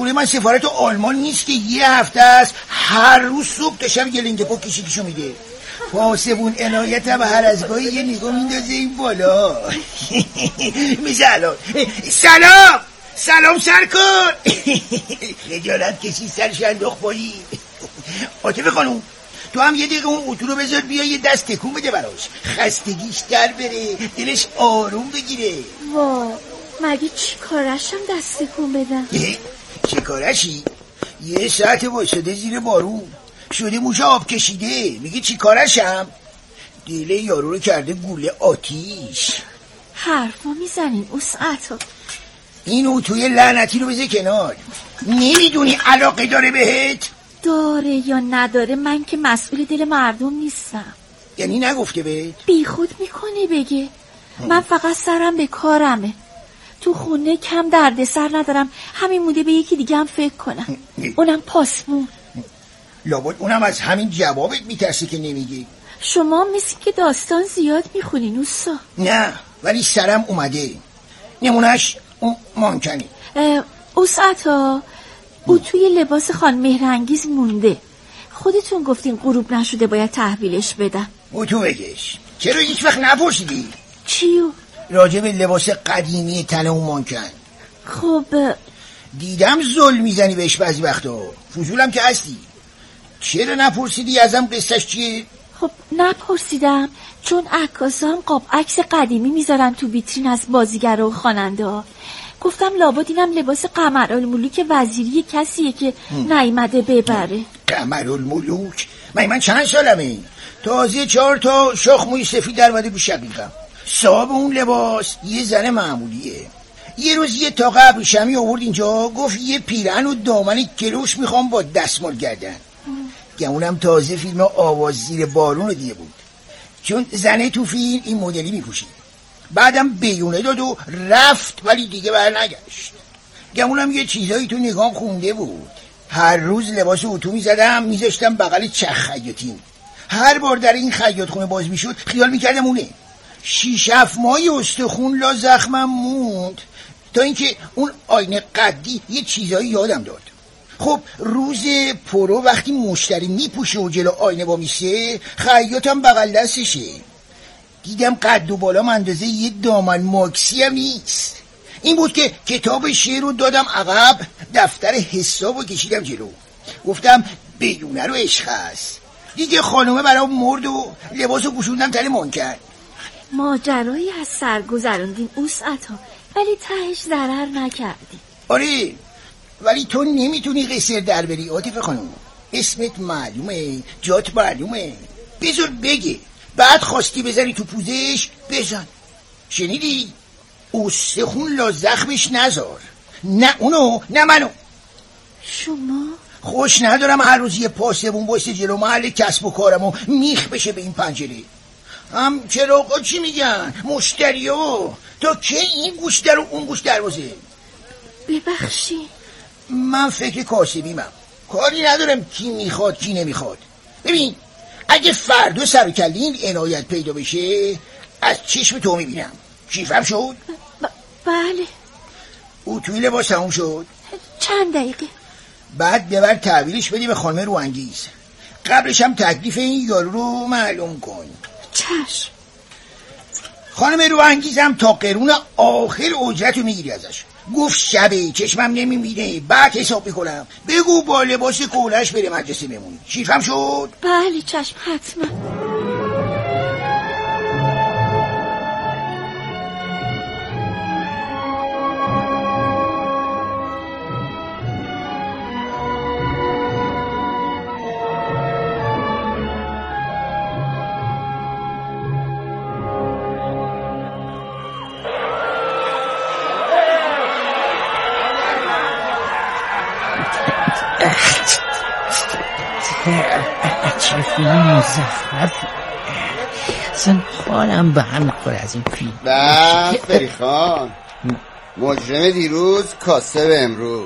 خونه من سفارت آلمان نیست که یه هفته است هر روز صبح تا شب گلنگ پا کشیکشو میده. پاسبون عنایت هم هر از گاهی یه نگاه میندازه این بالا. مثلا سلام سر کن. خجالت کشی سرش انداخت پایی. عاطفه خانوم تو هم یه دقیقه اون اتو رو بذار بیا یه دست تکون بده براش، خستگیش در بره، دلش آروم بگیره. مگه چی کارشم دست تکون بدم؟ چه کارشی؟ یه ساعت واسده زیر بارون شده موش آب کشیده، میگه چی کارشم؟ دل یارو رو کرده گوله آتیش. حرفا میزنین وسعتا. این اتوی لعنتی رو بذار کنار. نمیدونی علاقه داره بهت؟ داره یا نداره من که مسئول دل مردم نیستم. یعنی نگفته بهت؟ بی خود میکنه بگه. من فقط سرم به کارمه، تو خونه کم دردسر ندارم، همین مونده به یکی دیگه هم فکر کنم، اونم پاسبون. لابد اونم از همین جوابت میترسه که نمیگی. شما مثل که داستان زیاد میخونین اوستا. نه ولی سرم اومده. نمونهش اون مانکنی. اوستا او توی لباس خان مهرانگیز مونده، خودتون گفتین غروب نشده باید تحویلش بدم. او تو بگش. چرا هیچ وقت نپرسیدی؟ چیو؟ راجع به لباس قدیمی تن اون مانکن. خب دیدم ظلم میزنی بهش بعضی وقتا، فضولم که هستی. چرا نپرسیدی ازم قصهش چیه؟ خب نپرسیدم چون عکاسا هم قاب عکس قدیمی میذارن تو ویترین از بازیگرا و خواننده ها. گفتم لابد اینم لباس قمرالملوک وزیری کسیه که نیامده ببره. قمرالملوک؟ من چند سالمه؟ تازه 4 تا شاخ موی سفید در اومده گوش شقیقم. صاحب اون لباس یه زن معمولیه. یه روز یه تاقه ابریشمی آورد اینجا، گفت یه پیرهن و دامن کلوش میخوام با دستمال گردن. گمونم تازه فیلم آواز زیر بارون رو دیده بود، چون زنه تو فیلم این مدلی میپوشید. بعدم بیونه داد و رفت ولی دیگه برنگشت. گمونم یه چیزایی تو نگام خونده بود. هر روز لباس اتو میزدم میذاشتم بغل چرخ خیاطی. هر بار در این خیاط خونه باز میشد خیال میکردم اونه. 6-7 ماهی استخون لا زخمم موند تا اینکه اون آینه قدی یه چیزایی یادم داد. خب روز پرو وقتی مشتری میپوشه و جلو آینه با میشه، خیاطم بغل دستشه. دیدم قد و بالام اندازه یه دامن ماکسی هم نیست. این بود که کتاب شعر رو دادم عقب، دفتر حساب رو کشیدم جلو. گفتم بیونه رو عشق هست. دیگه خانومه برام مرد و لباس رو پوشوندم تن مانکن. ماجرایی از سر گذروندین وسعتا، ولی تهش ضرر نکردی. آره ولی تو نمیتونی قصر در بری عاطفه خانم. اسمت معلومه، جات معلومه. بذار بگه، بعد خواستی بزنی تو پوزش بزن. شنیدی؟ استخون لا زخمش نذار. نه اونو نه منو. شما؟ خوش ندارم هر روز یه پاسبون بایسته جلو محل کسب و کارمو میخ بشه به این پنجره. هم چراغا چی میگن؟ مشتریو تا که این گوش در و اون گوش دروازه. ببخشی من فکر کاسبیمم، کاری ندارم کی میخواد کی نمیخواد. ببین اگه فردا سر کله این عنایت پیدا بشه از چشم تو میبینم. کیفم شد؟ بله. اتوی لباس تموم شد؟ چند دقیقه. بعد ببر تحویلش بدی به خانم روانگیز. قبلش هم تکلیف این یارو رو معلوم کن. چشم. خانم روانگیزم تا قرون آخر اجرت رو میگیری ازش. گفت شبه چشمم نمیبینه بعد حساب میکنم. بگو با لباس کولش بره مدرسه بمونی. چیفم شد؟ بله چشم حتما. فیلم مزخرف اصلا حالم به هم میخوره از این فیلم. بله فری خان، مجرم دیروز کاسب امروز.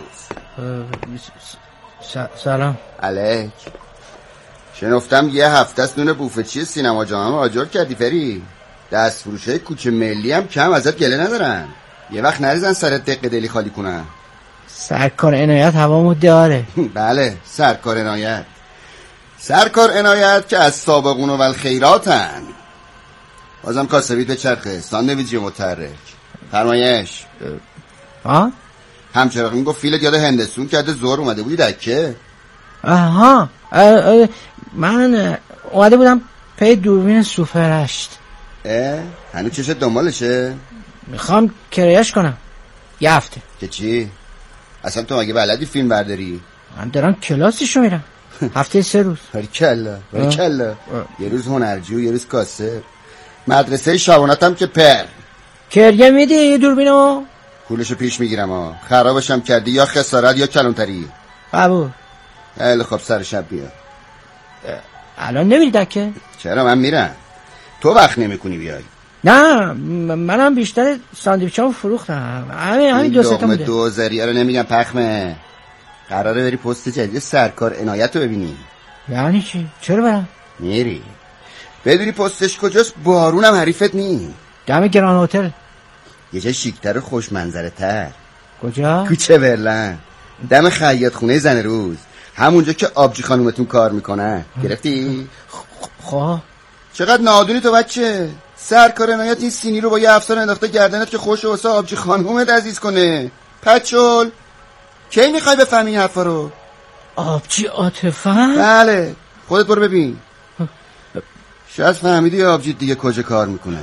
سلام علیک. شنفتم یه هفته است نون بوفچی سینما جامعه آجر کردی فری. دست فروشه کوچه ملی هم کم ازت گله ندارن. یه وقت نریزن سرت دق دلی خالی کنن. سرکار عنایت هوامو داره. بله سرکار عنایت. سرکار عنایت که از سابقون و الخیراتن. بازم کاسبید به چرخه ساندویچ متحرک. فرمایش. ها؟ همچراغ میگفت فیلت یاد هندستون کرده زور اومده بودی دکه. آها من اومده بودم پی دوربین سوپر 8. هنوز چشت دنبالشه؟ میخوام کرایش کنم یه هفته. که چی؟ اصلا تو مگه بلدی فیلم برداری؟ من دارم کلاسشو میرم. هفته 3 روز. باریکلا باریکلا. یه روز هنرجو یه روز کاسب. مدرسه شبانتم که پر. کرایه میدی دوربینو؟ پولشو پیش میگیرم خرابشم کردی یا خسارت یا کلانتری. قبول. خیلی خب سر شب بیا. الان نمیری دکه؟ چرا من میرم. تو وقت نمیکنی بیای. نه منم بیشتر ساندویچامو فروختم. همین دو سه تا بوده. دوزاریه رو نمیگم پخمه. قراره بری پست جدید سرکار عنایت رو ببینی. یعنی چی؟ چرا برم؟ میری بدونی پستش کجاست. بارونم حریفت نی. دم گران هتل. یه جای شیکتر و خوش منظره تر. کجا؟ کوچه برلن. دم خیاط خونه زن روز. همونجا که آبجی خانومتون کار میکنه. گرفتی؟ خب چقدر نادونی تو بچه. سرکار عنایت این سینی رو با یه افسر انداخته گردنت که خوش واسه آبجی خانومت عزیز کنه. پچول کی میخوای بفهمی این حرفا رو؟ آبجی عاطفه؟ بله خودت برو ببین. شاید فهمیدی آبجی دیگه کجا کار میکنه.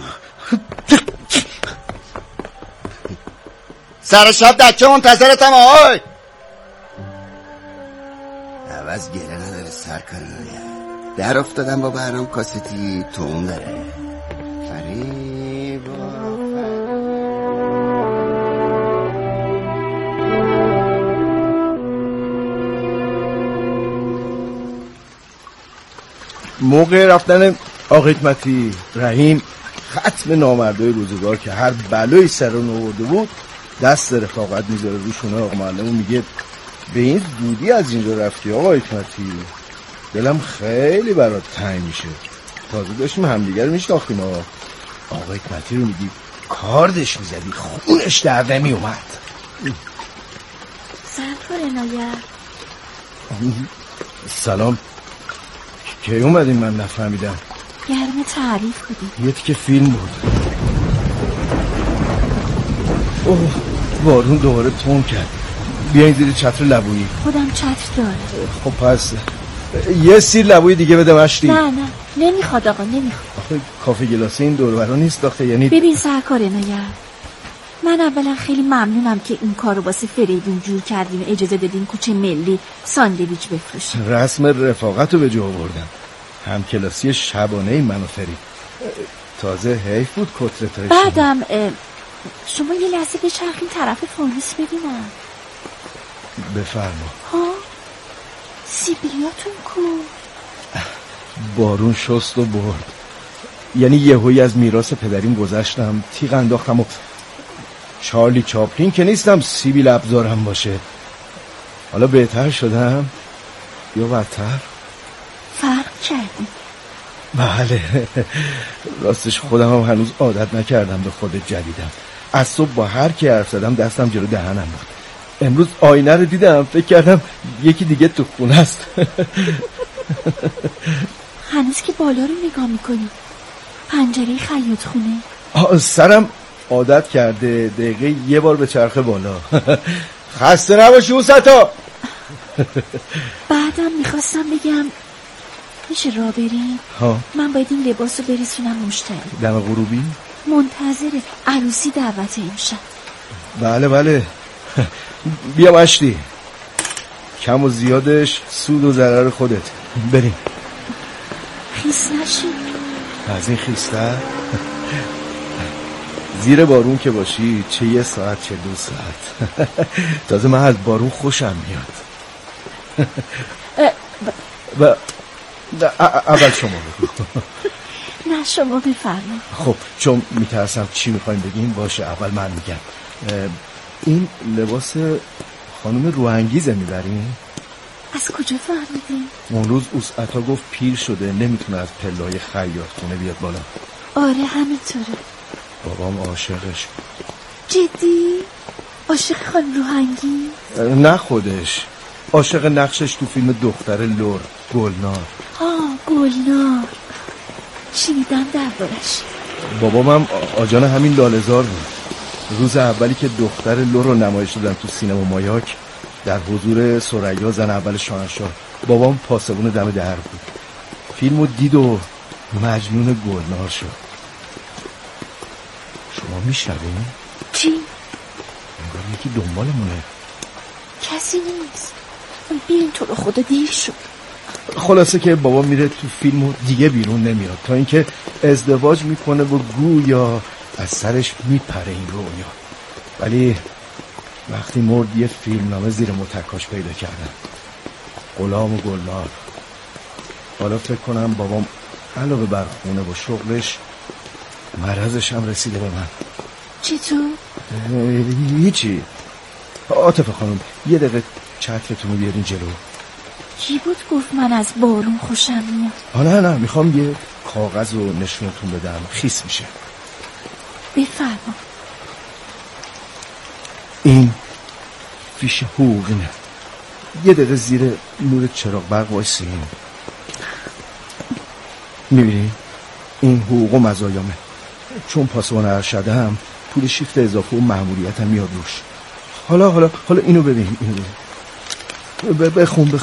سر شب دکه منتظرتم آی. عوض گله نداره سرکار عنایت. در افتادم با برنام کاستی تو اون داره. فریبا موقع رفتن آقا حکمتی رحیم ختم نامردای روزگار که هر بلایی سر اون آورده بود دست رفاقت میذاره روشونه. آقا معلم میگه به این زودی از اینجا رفتی آقا حکمتی؟ دلم خیلی برات تنگ میشه. تازه داشتیم همدیگر میشناختیم. آقا حکمتی رو میگی کاردش میزدی خونش در نمیومد. سرکار عنایت. سلام. کی اومدین من نفهمیدم. گرم تعریف بودی. یه تیکه فیلم بود. اوه بارون دوباره تون کرد. بیاین زیر چتر لبویی. خودم چتر داره. خب پس یه سیر لبویی دیگه بده مشتی. نه نمیخواد آقا نمیخواد. آخه کافه گلاسه این دور برا نیست آخه. یعنی ببین سرکار عنایت من اولا خیلی ممنونم که این کارو واسه فریدون جور کردیم و اجازه دادین کوچه ملی ساندویچ بفروشیم. رسم رفاقت رو به جا آوردم. هم کلاسی شبانه این منو فرید. تازه حیف بود کترتای بعدم شما یه لحظه بچرخین طرف فانوس ببینم. بفرما. ها سیبیلیاتون کو؟ بارون شست و برد. یعنی یهویی از میراث پدریم گذشتم. تیغ انداختم و چارلی چاپلین که نیستم سیبیل ابزارم باشه. حالا بهتر شدم یا بدتر؟ فرق کردی؟ بله راستش خودم هم هنوز عادت نکردم به خود جدیدم. از صبح با هر کی حرف زدم دستم جلو دهنم بود. امروز آینه رو دیدم فکر کردم یکی دیگه تو خونه است. هنوز که بالا رو نگاه میکنی. پنجره خیاط خونه. سرم عادت کرده دقیقه یه بار به چرخه بالا. خسته نباشی اوسطا. بعدم میخواستم بگم میشه راه بریم؟ من باید این لباس رو برسونم مشتری. دم غروبی؟ منتظر عروسی دعوت امشب. بله بیا مشتی. کم و زیادش سود و ضرر خودت. بریم. خیس نشی. از این خیستر زیر بارون که باشی چه 1 ساعت چه 2 ساعت. تازه من از بارون خوشم میاد. اول شما بگو. نه شما بفرمایید. خب چون میترسم چی میخوایم بگیم باشه اول من میگم. این لباس خانم روانگیزه میبریم؟ از کجا فهمیدین؟ اون روز اوسعتا گفت پیر شده نمیتونه از پله‌های خیاط خونه بیاد بالا. آره همینطوره. بابام عاشقش بود. جدی؟ عاشق خانم روحانگی؟ نه خودش، عاشق نقشش تو فیلم دختر لور، گلنار. گلنار شنیدم دربارش. بابام هم آجان همین لاله‌زار بود. روز اولی که دختر لور رو نمایش دادن تو سینما مایاک در حضور ثریا زن اول شاهنشاه، بابام پاسبون دم در بود. فیلمو دید و مجنون گلنار شد. شما میشنوین؟ چی؟ انگار یکی دنبالمونه. کسی نیست، بیرون تو رو خدا دیر شد. خلاصه که بابا میره تو فیلمو دیگه بیرون نمیاد تا اینکه ازدواج میکنه و گویا از سرش میپره این رویا. ولی وقتی مرد یه فیلمنامه زیر متکاش پیدا کردن، غلام و گلنار. حالا فکر کنم بابام علاوه بر خونه و شغلش مرضش هم رسیده به من. چطور؟ هیچی. عاطفه خانم یه دقیقه چترتون رو بیارین جلو. کی بود گفت من از بارون خوشم میاد؟ نه میخوام یه کاغذ رو نشونتون بدم، خیس میشه. بفرما. این فیش حقوقینه. یه دقیقه زیر نور چراغ برق وایسین. میبینی؟ این حقوق و مزایامه. چون پاسبان ارشدم پول شیفت اضافه و مأموریتم میاد روش. حالا اینو ببین. بخون.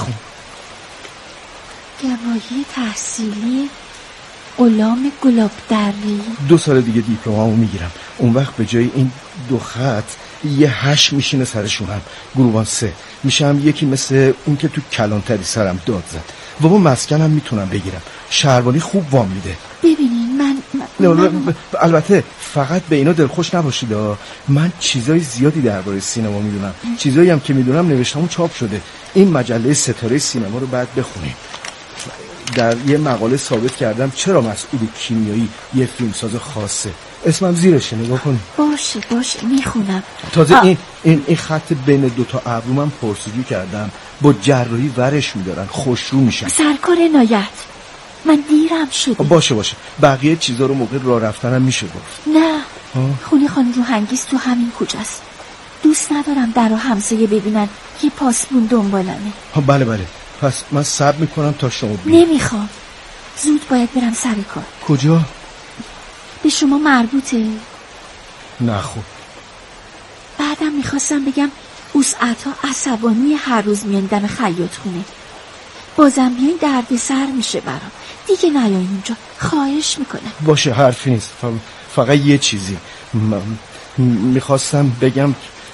گواهی تحصیلی غلام گلابدری. 2 سال دیگه دیپلمامو میگیرم. اون وقت به جای این 2 خط یه 8 میشینه سرشونم. گروبان 3 میشم یکی مثل اون که تو کلانتری سرم داد زد. بابا مسکنم میتونم بگیرم. شهربانی خوب وام میده. ببینین من البته فقط به اینا دلخوش نباشید. من چیزای زیادی درباره سینما میدونم. چیزایی هم که میدونم نوشتم و چاپ شده. این مجله ستاره سینما رو بعد بخونید. در یه مقاله ثابت کردم چرا مسئول کیمیایی یه فیلمساز خاصه. اسمم زیرشه، نگاه کن. باشه میخونم. تازه این خط بین 2 تا ابرومم پرسجو کردم، با جراحی ورش میدارن، خوشرو میشن. سرکار عنایت، من دیرم شده. باشه بقیه چیزا رو موقع راه رفتنم میشه گفت. نه خونه خانم روحانگیز تو همین کوچه‌ست. دوست ندارم در و همسایه ببینن یه پاسبون دنبالمه. بله پس من صبر میکنم تا شما بیاید. نمیخوام، زود باید برم سر کار. کجا؟ به شما مربوطه؟ نه خوب. بعدم میخواستم بگم وسعت‌ها عصبانی هر روز میان دم خیاط خونه. بازم بیاین درد سر میشه برام. دیگه نیاین اونجا، خواهش میکنم. باشه حرفی نیست. فقط یه چیزی میخواستم بگم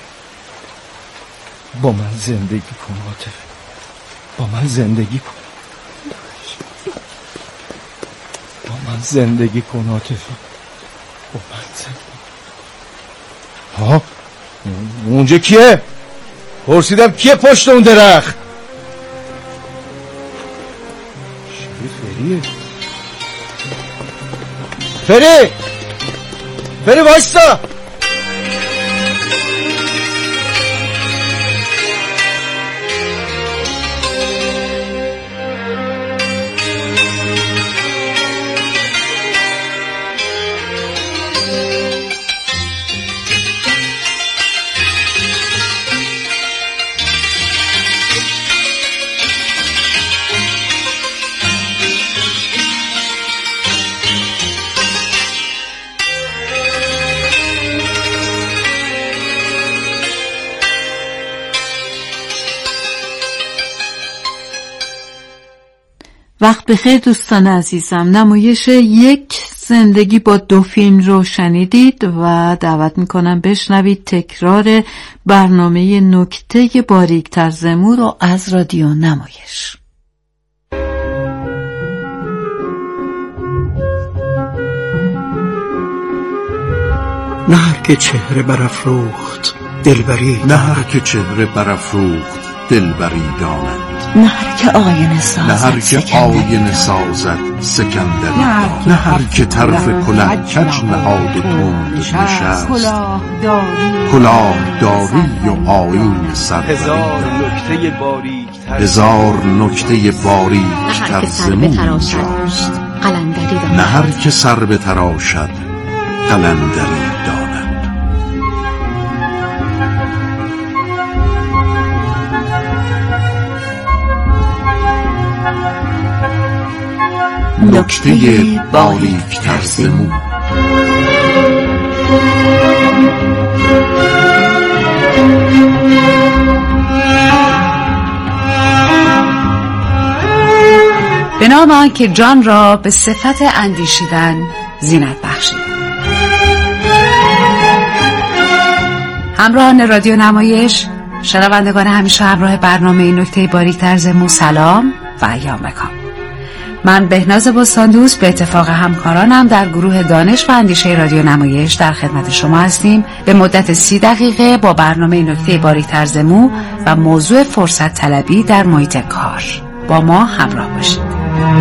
با من زندگی کن عاطفه. با من زندگی کن عاطفه. با من زندگی. اونجا کیه؟ پرسیدم کیه پشت اون درخت؟ فریه. فری وایستا. وقت بخیر دوستان عزیزم. نمایش یک زندگی با 2 فیلم رو شنیدید و دعوت میکنم بشنوید تکرار برنامه نکته باریکتر زمو رو از رادیو نمایش. نه هر که چهره برافروخت دلبری، نه هر که چهره برافروخت دلبری داند، نه هر که آینه سازد سکندری، نه هر که طرف کله کج نهاد و تند نشست، کلاهداری و آیین سروری داند. 1000 نکته باریکتر زمو اینجاست، نه هر که سر بتراشد قلندری داند. نکته باریک تر مو. به نام آنکه جان را به صفت اندیشیدن زینت بخشید. همراهان رادیو نمایش، شنوندگان همیشه همراه برنامه نکته باریک تر مو، سلام و ایام بکام. من بهناز بستاندوست به اتفاق همکارانم در گروه دانش و اندیشه رادیو نمایش در خدمت شما هستیم به مدت 30 دقیقه با برنامه نکته باریک تر مو و موضوع فرصت طلبی در محیط کار. با ما همراه باشید.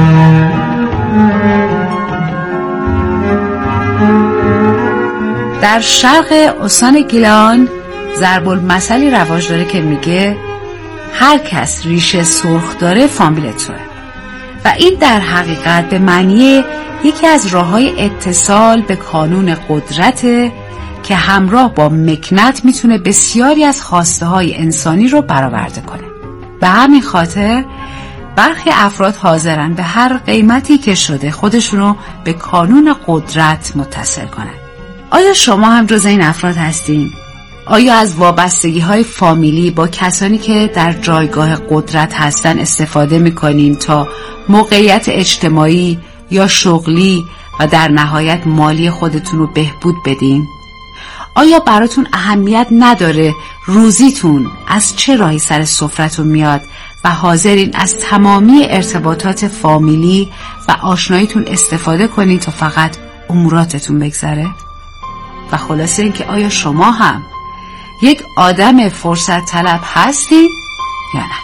در شرق استان گیلان ضرب المثلی رواج داره که میگه هر کس ریشه سرخ داره فامیل توه و این در حقیقت به معنی یکی از راه‌های اتصال به کانون قدرته که همراه با مکنت میتونه بسیاری از خواسته‌های انسانی رو برآورده کنه. به همین خاطر برخی افراد حاضرن به هر قیمتی که شده خودشونو به کانون قدرت متصل کنن. آیا شما هم جز این افراد هستین؟ آیا از وابستگی‌های فامیلی با کسانی که در جایگاه قدرت هستن استفاده می‌کنین تا موقعیت اجتماعی یا شغلی و در نهایت مالی خودتون رو بهبود بدین؟ آیا براتون اهمیت نداره روزیتون از چه راهی سر سفرتون میاد و حاضرین از تمامی ارتباطات فامیلی و آشناییتون استفاده کنین تا فقط اموراتتون بگذره؟ و خلاصه این که آیا شما هم یک آدم فرصت طلب هستین یا نه؟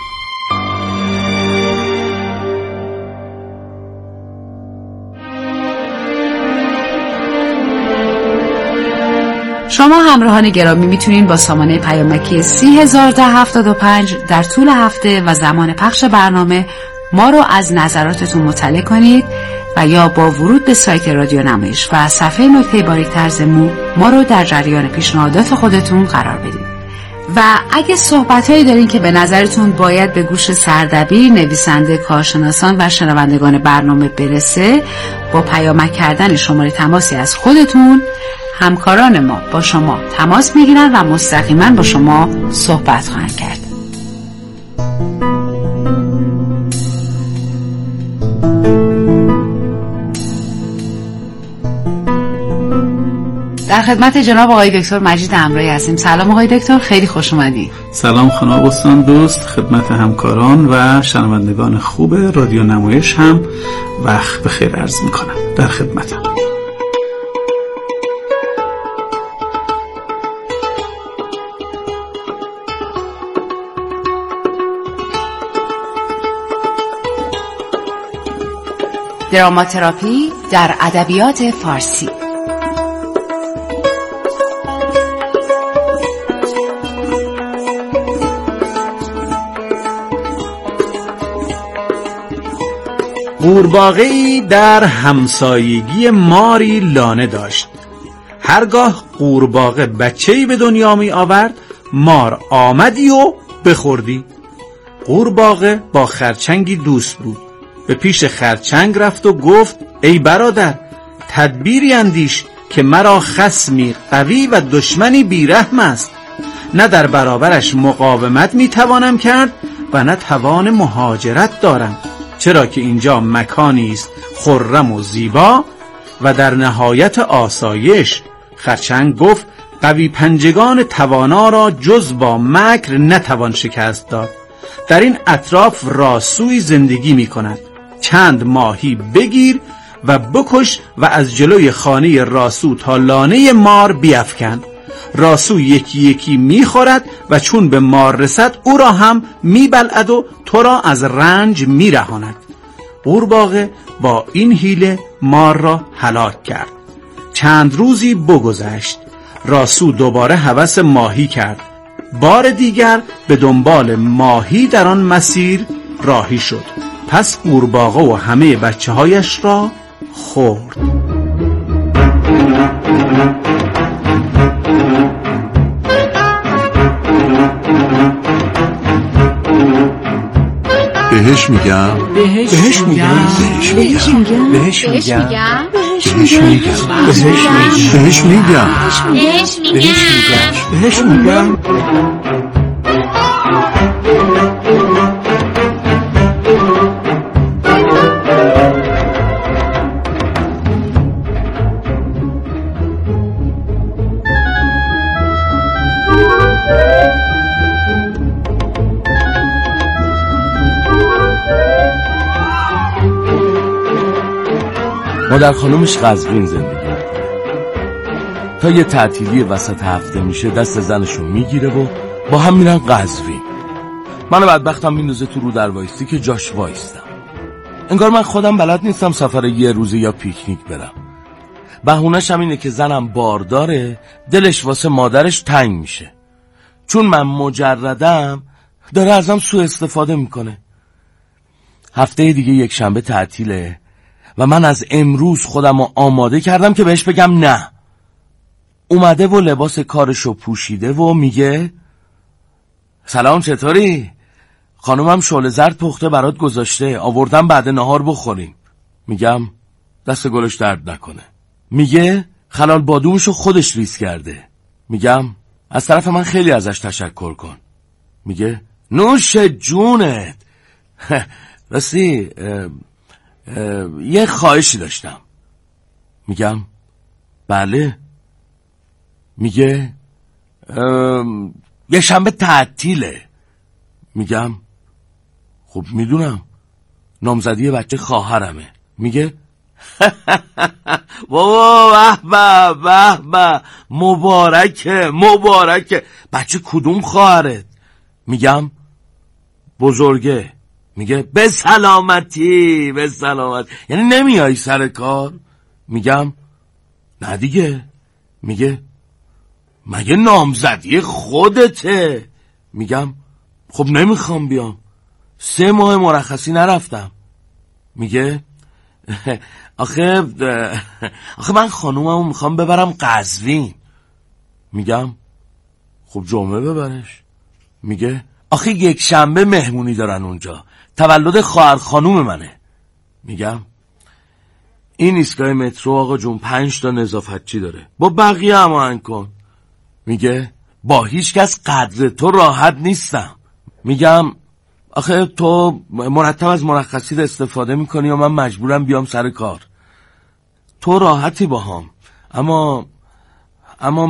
شما همراهان گرامی میتونین با سامانه پیامکی 301075 در طول هفته و زمان پخش برنامه ما رو از نظراتتون مطلع کنید و یا با ورود به سایت رادیو نمایش و صفحه نکته باریک تر مو ما رو در جریان پیشنهادات خودتون قرار بدید. و اگه صحبتایی دارین که به نظرتون باید به گوش سردبیر، نویسنده، کارشناسان و شنوندگان برنامه برسه، با پیامک کردن شماره تماسی از خودتون همکاران ما با شما تماس میگیرن و مستقیما با شما صحبت خواهند کرد. در خدمت جناب آقای دکتر مجید امرایی هستیم. سلام آقای دکتر، خیلی خوش اومدید. سلام خانم بستاندوست، خدمت همکاران و شنوندگان خوب رادیو نمایش هم وقت بخیر عرض میکنم. در خدمتم. دراماتراپی در ادبیات فارسی. قورباغه‌ای در همسایگی ماری لانه داشت. هرگاه قورباغه بچه‌ای به دنیا می آورد، مار آمدی و بخوردی. قورباغه با خرچنگی دوست بود. به پیش خرچنگ رفت و گفت ای برادر، تدبیری اندیش که مرا خصمی قوی و دشمنی بیرحم است. نه در برابرش مقاومت میتوانم کرد و نه توان مهاجرت دارم، چرا که اینجا مکانی است خرم و زیبا و در نهایت آسایش. خرچنگ گفت قوی پنجگان توانا را جز با مکر نتوان شکست داد. در این اطراف راسوی زندگی می کند. چند ماهی بگیر و بکش و از جلوی خانه راسو تا لانه مار بیفکن. راسو یکی یکی می خورد و چون به مار رسد او را هم می بلعد و تو را از رنج می رهاند. قورباغه با این حیله مار را هلاک کرد. چند روزی بگذشت. راسو دوباره هوس ماهی کرد. بار دیگر به دنبال ماهی در آن مسیر راهی شد. پس قورباغه و همه بچه هایش را خورد. بهش میگم بهش میگم بهش میگم بهش میگم بهش میگم بهش میگم بهش میگم مادر خانومش قزوین زندگی میکنه. تا یه تعطیلی وسط هفته میشه دست زنشون میگیره و با هم میرن قزوین. من بدبختم میندازه تو رو در وایستی که جاش وایستم. انگار من خودم بلد نیستم سفر یه روزه یا پیکنیک برم. بهونه‌ش هم اینه که زنم بارداره، دلش واسه مادرش تنگ میشه. چون من مجردم داره ازم سوء استفاده میکنه. هفته دیگه یک شنبه تعطیله و من از امروز خودم رو آماده کردم که بهش بگم نه. اومده و لباس کارشو پوشیده و میگه سلام چطوری؟ خانومم شعله زرد پخته برات گذاشته، آوردم بعد نهار بخوریم. میگم دست گلش درد نکنه. میگه خلال بادومشو خودش ریز کرده. میگم از طرف من خیلی ازش تشکر کن. میگه نوش جونت. راستی یه خواهشی داشتم. میگم بله. میگه یه شنبه تعطیله. میگم خب میدونم، نامزدی بچه خواهرمه. میگه بابا به به مبارکه. بچه کدوم خواهرت؟ میگم بزرگه. میگه به سلامتی. یعنی نمیای سر کار؟ میگم نه دیگه. میگه مگه نامزدی خودته؟ میگم خب نمیخوام بیام، 3 ماه مرخصی نرفتم. میگه آخه من خانوممو میخوام ببرم قزوین. میگم خب جمعه ببرش. میگه آخه یک شنبه مهمونی دارن اونجا، تولد خواهر خانوم منه. میگم این ایستگاه مترو آقا جون 5 تا نظافتچی داره، با بقیه هماهنگ کن. میگه با هیچ کس قدر تو راحت نیستم. میگم آخه تو مرتب از مرخصیت استفاده میکنی و من مجبورم بیام سر کار. تو راحتی باهام، اما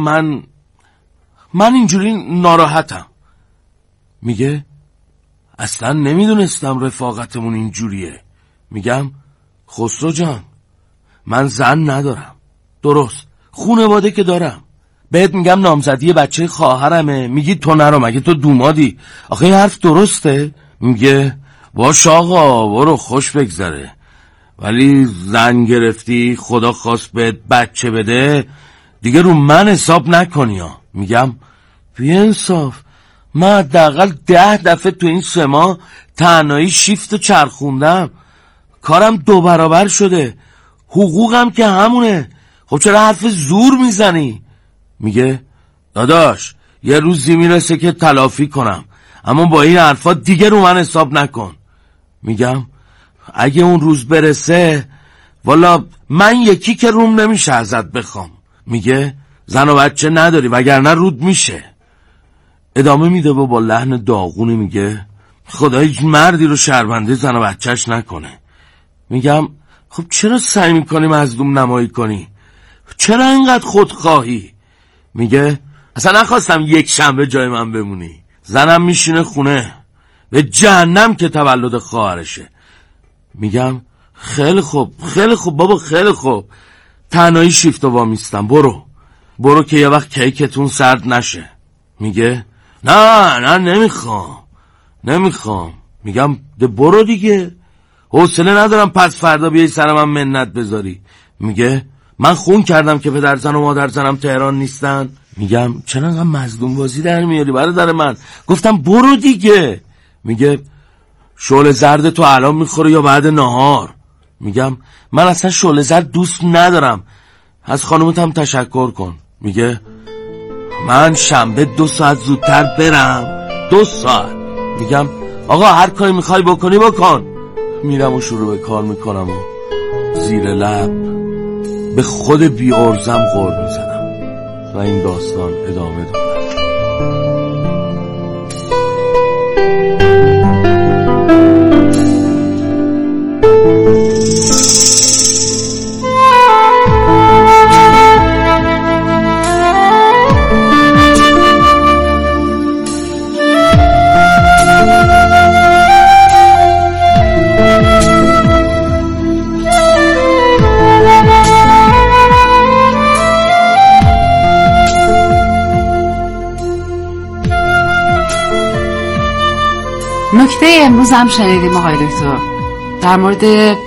من اینجوری ناراحتم. میگه اصلا نمیدونستم رفاقتمون اینجوریه. میگم خسرو جان من زن ندارم، درست خونواده که دارم. بهت میگم نامزدی بچه خواهرمه، میگی تو نرو، مگه تو دومادی؟ آخه این حرف درسته؟ میگه باش آقا برو خوش بگذره، ولی زن گرفتی خدا خواست بهت بچه بده دیگه رو من حساب نکنی ها. میگم بی انصاف، من حداقل 10 دفعه تو این 3 ماه تنهایی شیفت چرخوندم، کارم 2 برابر شده، حقوقم که همونه، خب چرا حرف زور میزنی؟ میگه داداش یه روزی میرسه که تلافی کنم، اما با این حرفا دیگه رو من حساب نکن. میگم اگه اون روز برسه والا من یکی که روم نمیشه ازت بخوام. میگه زن و بچه نداری وگرنه رود میشه. ادامه میده و با لحن داغونی میگه خدا هیچ مردی رو شرمنده زن و بچهش نکنه. میگم خب چرا سعی میکنی مظلوم نمایی کنی؟ چرا اینقدر خودخواهی؟ میگه اصلا نخواستم یک شنبه جای من بمونی، زنم میشینه خونه، به جهنم که تولد خواهرشه. میگم خیلی خوب بابا خیلی خوب، تنهایی شیفت و وامیستم، برو که یه وقت کیکتون سرد نشه. میگه نه نمیخوام. میگم ده برو دیگه، حوصله ندارم پس فردا بیای سر من منت بذاری. میگه من خون کردم که پدر زن و مادر زنم تهران نیستن. میگم چرا انقدر مظلوم بازی در میاری برادر من؟ گفتم برو دیگه. میگه شعله زرد تو الان میخوره یا بعد نهار؟ میگم من اصلا شعله زرد دوست ندارم، از خانومت هم تشکر کن. میگه من شنبه 2 ساعت زودتر برم. 2 ساعت؟ میگم آقا هر کاری میخوای بکنی بکن. میرم و شروع به کار میکنم و زیر لب به خود بی ارزم غر میزنم و این داستان ادامه داره. نکته امروز هم شنیدیم آقای دکتر در مورد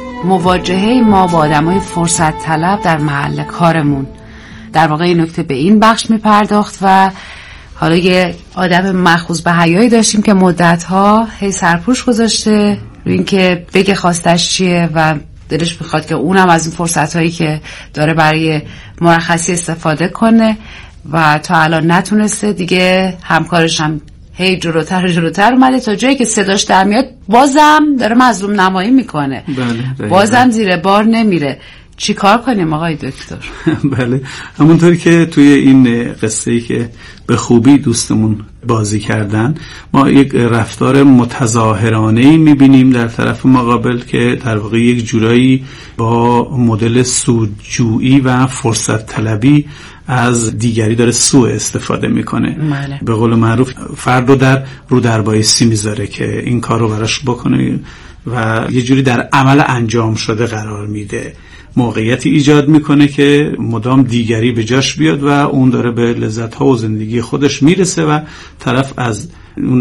مواجهه ما با آدمای فرصت طلب در محل کارمون. در واقع این نکته به این بخش میپرداخت و حالا یه آدم مخوض به حیایی داشتیم که مدتها هی سرپوش گذاشته روی این که بگه خواستش چیه و دلش میخواد که اونم از این فرصتهایی که داره برای مرخصی استفاده کنه و تا الان نتونسته. دیگه همکارش هم هی جلوتر اومده تا جایی که صداش در میاد بازم داره مظلوم نمایی میکنه. بله بازم زیر بار نمیره. چی کار کنیم آقای دکتر؟ بله همونطوری که توی این قصه‌ای که به خوبی دوستمون بازی کردن ما یک رفتار متظاهرانه‌ای میبینیم در طرف مقابل که در واقع یک جورایی با مدل سودجویی و فرصت طلبی از دیگری داره سوء استفاده میکنه. به قول معروف فرد رو رو در بایستی میذاره که این کار رو براش بکنه و یه جوری در عمل انجام شده قرار میده. موقعیتی ایجاد میکنه که مدام دیگری به جاش بیاد و اون داره به لذت‌ها و زندگی خودش میرسه و طرف از اون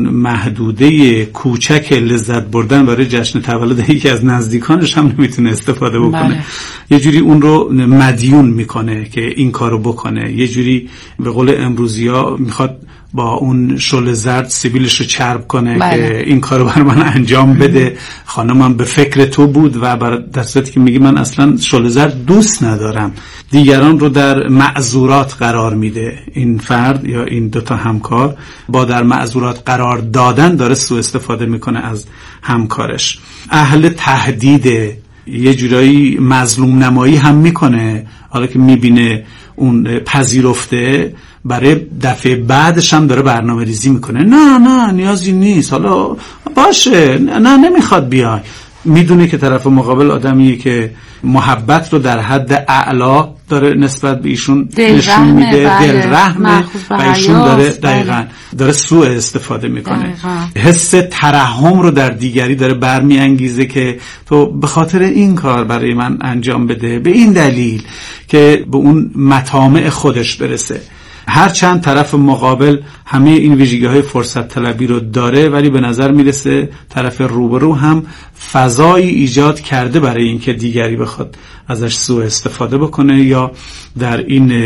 محدوده کوچک لذت بردن برای جشن تولد یکی از نزدیکانش هم نمیتونه استفاده بکنه. یه جوری اون رو مدیون میکنه که این کارو بکنه. یه جوری به قول امروزی‌ها میخواد با اون شل زرد سیبیلش رو چرب کنه که این کارو بر من انجام بده. خانمم به فکر تو بود و در صورتی که میگی من اصلا شل زرد دوست ندارم. دیگران رو در معذورات قرار میده. این فرد یا این دوتا همکار با در معذورات قرار دادن داره سوء استفاده میکنه از همکارش. اهل تهدید، یه جورایی مظلوم نمایی هم میکنه. حالا که میبینه اون پذیرفته برای دفعه بعدش هم داره برنامه ریزی میکنه. نه نیازی نیست، حالا باشه، نه نمیخواد بیای. میدونه که طرف مقابل آدمیه که محبت رو در حد اعلا داره نسبت به ایشون نشون میده، دلرحمه و ایشون داره دقیقاً داره سوء استفاده میکنه. حس ترحم رو در دیگری داره برمیانگیزه که تو به خاطر این کار برای من انجام بده، به این دلیل که به اون مطامع خودش برسه. هرچند طرف مقابل همه این ویژگی‌های فرصت طلبی رو داره ولی به نظر میرسه طرف روبرو هم فضایی ایجاد کرده برای اینکه دیگری بخواد ازش سوء استفاده بکنه یا در این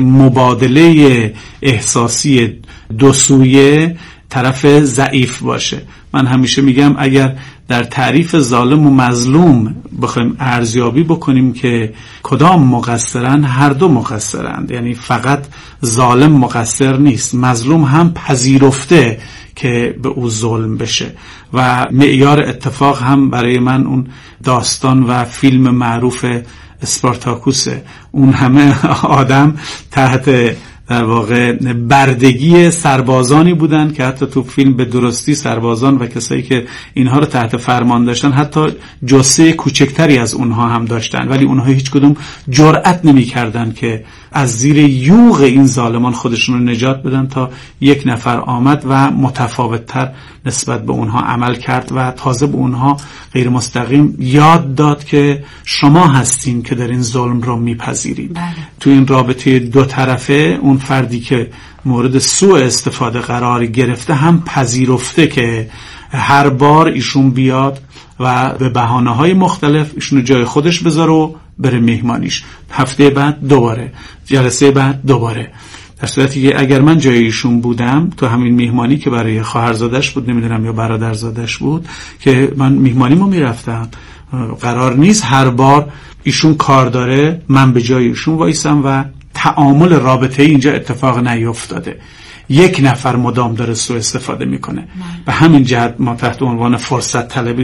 مبادله احساسی دو سویه طرف ضعیف باشه. من همیشه میگم اگر در تعریف ظالم و مظلوم بخوایم ارزیابی بکنیم که کدام مقصرن، هر دو مقصرند. یعنی فقط ظالم مقصر نیست، مظلوم هم پذیرفته که به او ظلم بشه. و معیار اتفاق هم برای من اون داستان و فیلم معروف اسپارتاکوسه. اون همه آدم تحت در واقع بردگی سربازانی بودن که حتی تو فیلم به درستی سربازان و کسایی که اینها رو تحت فرمان داشتن حتی جثه کوچکتری از اونها هم داشتن، ولی اونها هیچ کدوم جرأت نمی کردن که از زیر یوغ این ظالمان خودشون رو نجات بدن تا یک نفر آمد و متفاوت‌تر نسبت به اونها عمل کرد و تازه به اونها غیر مستقیم یاد داد که شما هستین که در این ظلم رو میپذیرید. تو این رابطه دو طرفه اون فردی که مورد سوء استفاده قرار گرفته هم پذیرفته که هر بار ایشون بیاد و به بهانه‌های مختلف ایشونو جای خودش بذاره و بره مهمانیش، هفته بعد دوباره، جلسه بعد دوباره. در صورتی که اگر من جای ایشون بودم تو همین میهمانی که برای خواهرزادش بود نمیدونم یا برادرزادش بود که من میهمانیمو میرفتم، قرار نیست هر بار ایشون کار داره من به جای ایشون وایسم و تعامل رابطه اینجا اتفاق نیفتاده. یک نفر مدام داره سوء استفاده میکنه. به همین جهت ما تحت عنوان فرصت طلبی